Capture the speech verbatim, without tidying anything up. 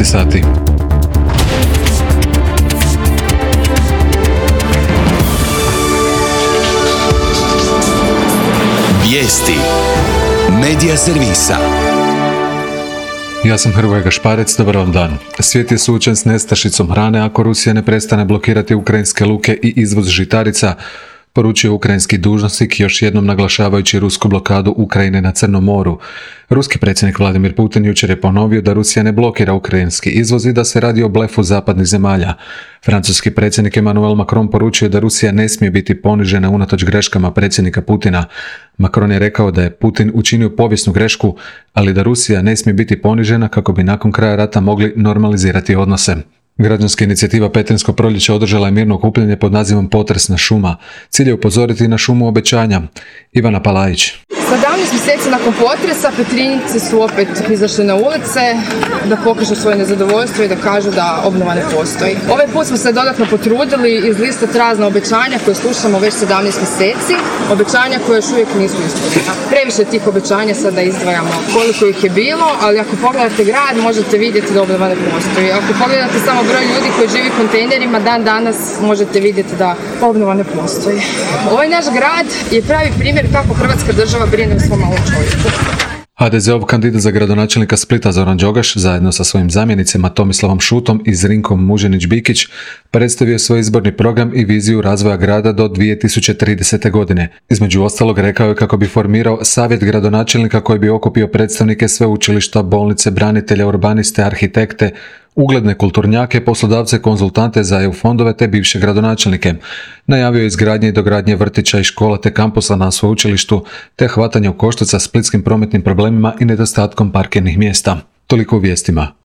sati. Vijesti Medija servisa. Ja sam Hrvoje Gašparec, dobar vam dan. Svijet je suočen s nestašicom hrane ako Rusija ne prestane blokirati ukrajinske luke i izvoz žitarica, poručio ukrajinski dužnosnik, još jednom naglašavajući rusku blokadu Ukrajine na Crnom moru. Ruski predsjednik Vladimir Putin jučer je ponovio da Rusija ne blokira ukrajinski izvoz i da se radi o blefu zapadnih zemalja. Francuski predsjednik Emmanuel Macron poručio da Rusija ne smije biti ponižena unatoč greškama predsjednika Putina. Macron je rekao da je Putin učinio povijesnu grešku, ali da Rusija ne smije biti ponižena kako bi nakon kraja rata mogli normalizirati odnose. Građanska inicijativa Petrinjsko proljeće održala je mirno okupljanje pod nazivom Potresna šuma. Cilj je upozoriti na šumu obećanja. Ivana Palajić. sedamnaest mjeseci nakon potresa Petrinjci su opet izašli na ulice da pokažu svoje nezadovoljstvo i da kažu da obnova ne postoji. Ovaj put smo se dodatno potrudili izlistati razna obećanja koje slušamo već sedamnaest mjeseci, obećanja koje još uvijek nisu ispunjena. Previše tih obećanja sada izdvajamo koliko ih je bilo, ali ako pogledate grad možete vidjeti da obnova ne postoji. Ako pogledate samo broj ljudi koji živi u kontejnerima, dan danas možete vidjeti da obnova ne postoji. Ovaj naš grad je pravi primjer kako Hrvatska država brine o svom malom čovjeku. ha de zeov kandidat za gradonačelnika Splita Zoran Đogaš zajedno sa svojim zamjenicima Tomislavom Šutom i Zrinkom Muženić-Bikić predstavio svoj izborni program i viziju razvoja grada do dvije tisuće tridesete. godine. Između ostalog rekao je kako bi formirao savjet gradonačelnika koji bi okupio predstavnike sveučilišta, bolnice, branitelja, urbaniste, arhitekte, ugledne kulturnjake, poslodavce, konzultante za e u fondove te bivše gradonačelnike. Najavio je izgradnje i dogradnje vrtića i škola te kampusa na sveučilištu te hvatanje u koštac sa splitskim prometnim problemima i nedostatkom parkirnih mjesta. Toliko u vijestima.